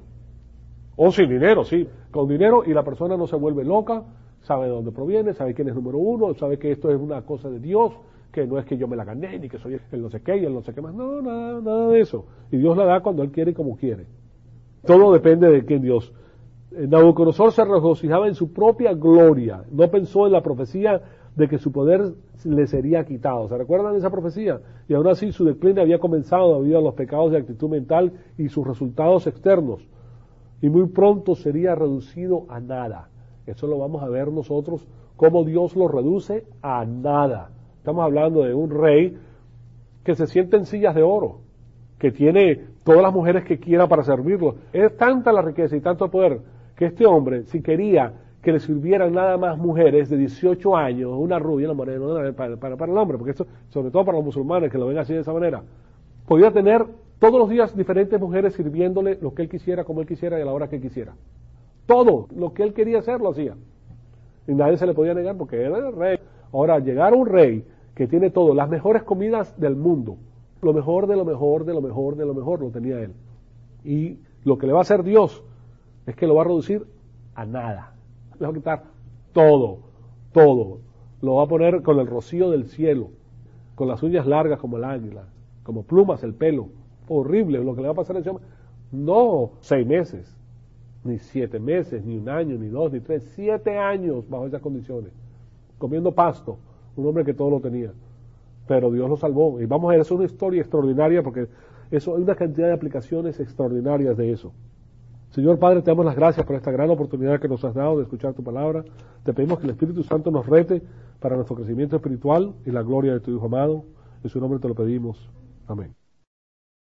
O sin dinero, sí, con dinero, y la persona no se vuelve loca, sabe de dónde proviene, sabe quién es número uno, sabe que esto es una cosa de Dios, que no es que yo me la gané, ni que soy el no sé qué y el no sé qué más. No, nada de eso. Y Dios la da cuando Él quiere y como quiere. Todo depende de quién Dios. Nabucodonosor se regocijaba en su propia gloria, no pensó en la profecía de que su poder le sería quitado. ¿Se recuerdan de esa profecía? Y aún así su decline había comenzado debido a los pecados de actitud mental y sus resultados externos. Y muy pronto sería reducido a nada. Eso lo vamos a ver nosotros, cómo Dios lo reduce a nada. Estamos hablando de un rey que se sienta en sillas de oro, que tiene todas las mujeres que quiera para servirlo. Es tanta la riqueza y tanto poder que este hombre, si quería que le sirvieran nada más mujeres de 18 años, una rubia, una morena, para el hombre, porque esto, sobre todo para los musulmanes que lo ven así de esa manera, podía tener todos los días diferentes mujeres sirviéndole lo que él quisiera, como él quisiera y a la hora que él quisiera. Todo lo que él quería hacer lo hacía. Y nadie se le podía negar porque él era el rey. Ahora, llegar a un rey que tiene todo, las mejores comidas del mundo, lo mejor de lo mejor, de lo mejor, de lo mejor, lo tenía él. Y lo que le va a hacer Dios es que lo va a reducir a nada. Le va a quitar todo. Lo va a poner con el rocío del cielo, con las uñas largas como el águila, como plumas el pelo. Horrible lo que le va a pasar a ese hombre. No 6 meses, ni 7 meses, ni 1 año, ni 2, ni 3, 7 años bajo esas condiciones, comiendo pasto, un hombre que todo lo tenía. Pero Dios lo salvó. Y vamos a ver, eso es una historia extraordinaria porque eso hay una cantidad de aplicaciones extraordinarias de eso. Señor Padre, te damos las gracias por esta gran oportunidad que nos has dado de escuchar tu palabra. Te pedimos que el Espíritu Santo nos rete para nuestro crecimiento espiritual y la gloria de tu Hijo amado. En su nombre te lo pedimos. Amén.